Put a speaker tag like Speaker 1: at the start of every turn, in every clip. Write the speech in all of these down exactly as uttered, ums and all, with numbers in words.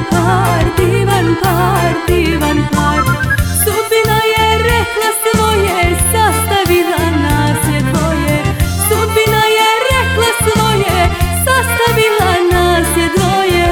Speaker 1: par, divan par, divan par. Sudbina je rekla svoje, sastavila nas je dvoje. Sudbina je rekla svoje, sastavila nas je dvoje.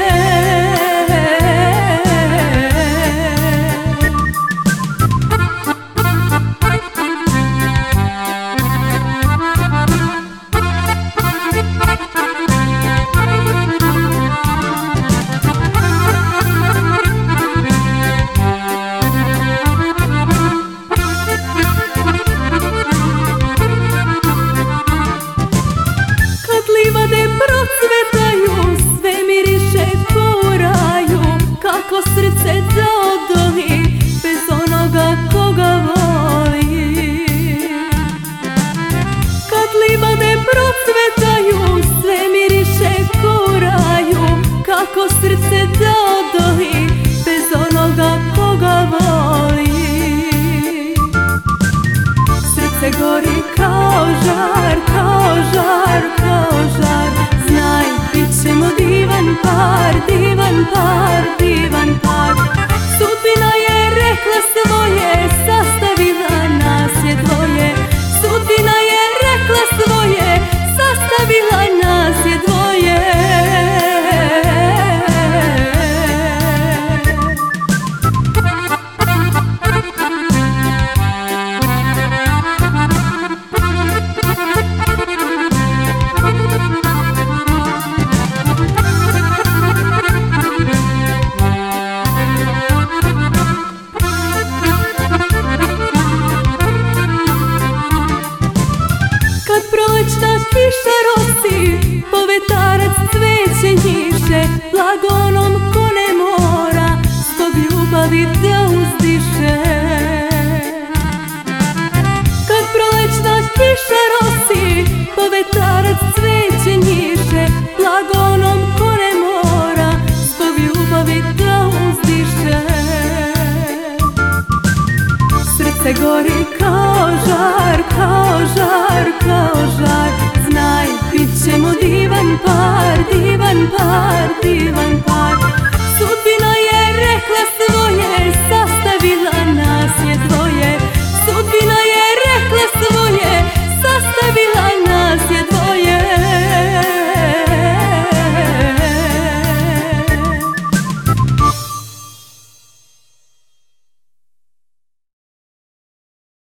Speaker 1: Livade procvetaju, sve miriše ko u raju. Kako srce da odoli bez onoga koga voli. Kad livade procvetaju, sve miriše ko u raju. Kako srce da odoli bez onoga koga voli. Srce gori kao žar, kao žar, kao žar. Znaj, bit ćemo divan par, divan par, divan par. Sudbina je rekla svoje, sastavila nas je dvoje. Sudbina je rekla svoje, sastavila nas je dvoje. Prolećna kiša rosi, povetarac cveće njiše. Blago onom ko ne mora zbog ljubavi da uzdiše. Kad prolećna kiša rosi, povetarac cveće njiše. Blago onom ko ne mora zbog ljubavi da uzdiše. Srce gori kao žar, kao žar, kao žar. Znaj, bit ćemo divan par, divan par, divan par.